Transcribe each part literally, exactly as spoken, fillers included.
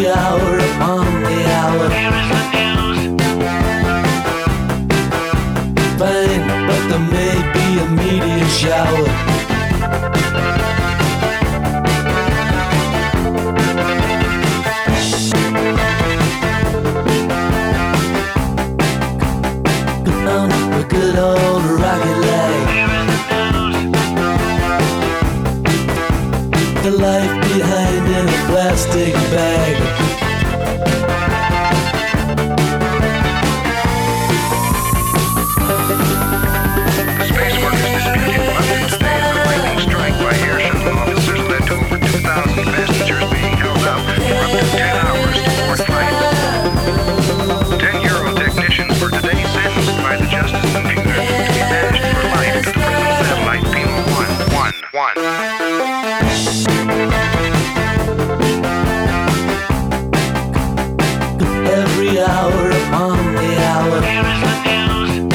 Every hour upon the hour. Here is the news. Fine, but there may be a meteor shower. Down a good old rocket leg. The life behind in a plastic bag. Every hour upon the hour. Here is the news.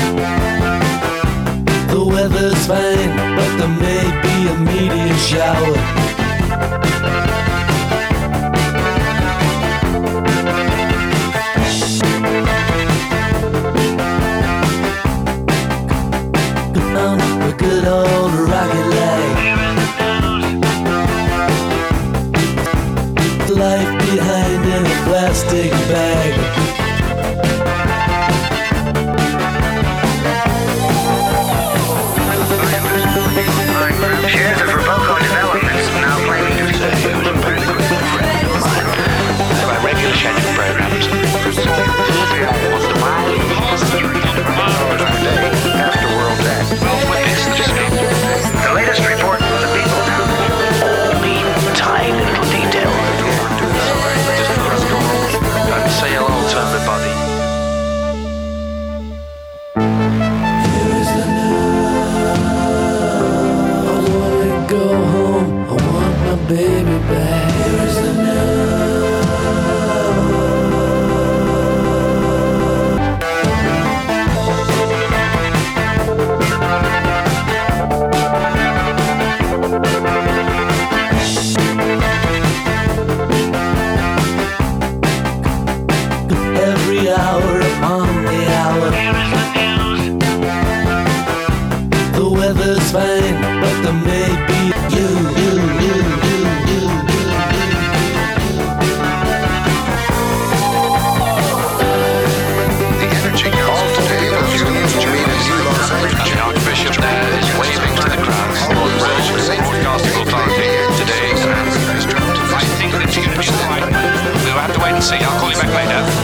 The weather's fine, but there may be a meteor shower. On a good old rocket leg. Life behind in a plastic bag. Shares of Roboco Developments now claiming to say it was a practical friend of mine. There are regular scheduled programs. Was the mile hours per day after World Day. The latest report from the people now. Only tiny little detail. And say hello to everybody. Here is the news. I wanna go home. I want my baby back. Here is the news. Every hour upon the hour. Here is the news. The weather's fine, but there may be you, you, you, you, you, you, The Energy Council today was used to meet as Los Angeles. The Archbishop there is waving to the crowd. Broadcasting authority today. I think that you can. We'll have to wait and see. I'll call you back later.